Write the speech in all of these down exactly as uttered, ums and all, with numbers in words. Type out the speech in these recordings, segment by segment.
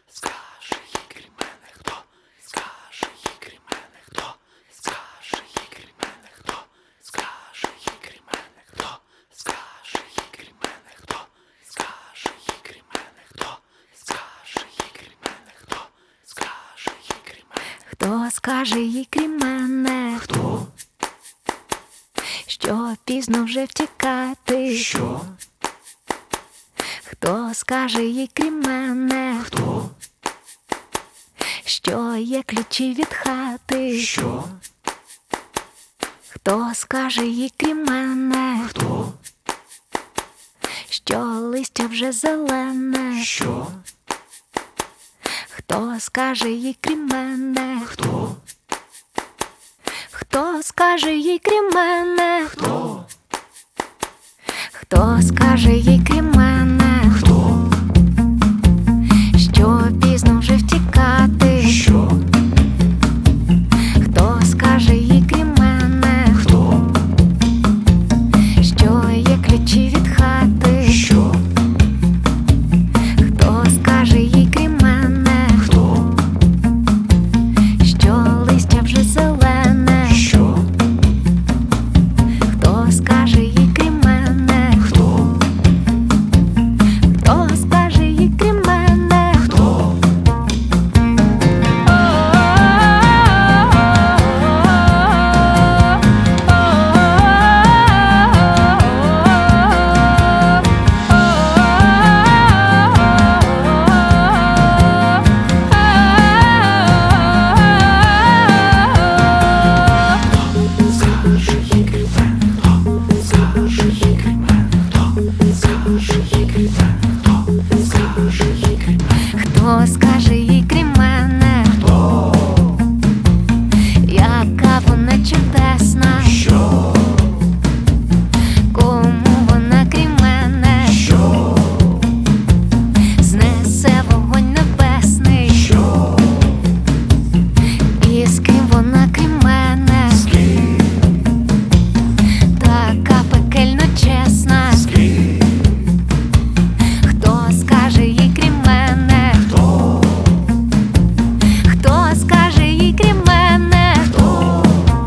Скаже їй крім мене хто? Скаже їй крім мене хто? Скаже їй крім мене хто? Скаже їй крім мене хто? Скаже їй крім мене хто? Скаже їй крім мене хто? Скаже їй крім мене хто? Скаже їй крім мене. Хто скаже їй крім мене? Хто? Що пізно вже втікати? Що? Хто скаже їй крім мене? Хто? Що є ключі від хати? Що? Хто скаже їй крім мене? Хто? Що листя вже зелене? Що? Хто скаже їй крім мене? Хто? Хто скаже їй крім мене? Хто? Хто скаже їй крім мене? Хто? Що пізно вже втікати? Що? Хто скаже їй крім мене? Хто? Що є ключі від хати? Що? Хто скаже їй крім мене? Хто? Що листя вже зелене? Що? Хто скаже їй крім мене? Хто? Хто скаже їй крім мене? Хто? Скаже їй крім мене хто? Скаже їй крім мене хто? Скаже їй крім мене хто? Скаже їй крім мене. Хто скаже їй крім мене? Хто? Яка вона чудесна? Що? Кому вона крім мене? Що? Знесе вогонь небесний? Що? І з ким вона крім мене? З ким? Така пекельно чесна. З ким? Хто скаже їй крім мене? Хто? Хто скаже їй крім мене? Хто?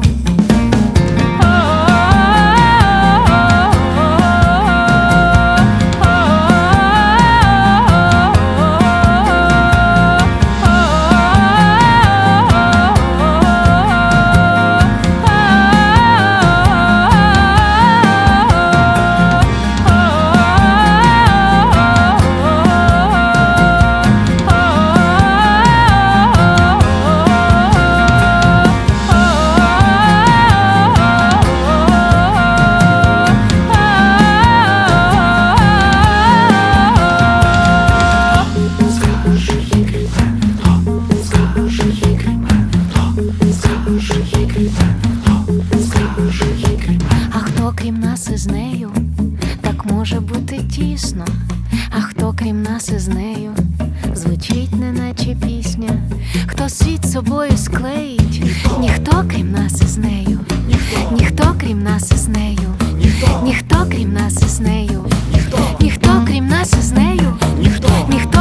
Скаже їй крім мене хто? Скаже їй крім мене хто? Скаже їй крім мене хто? Скаже їй крім мене. А хто крім нас із нею? Так може бути тісно. А хто крім нас із нею? Звучить неначе пісня. Хто світ собою склеїть? Ніхто крім нас із нею. Ніхто. Ніхто крім нас із нею. Ніхто. Ніхто крім нас із нею. Ніхто. Ніхто крім нас із нею. Ніхто. Ніхто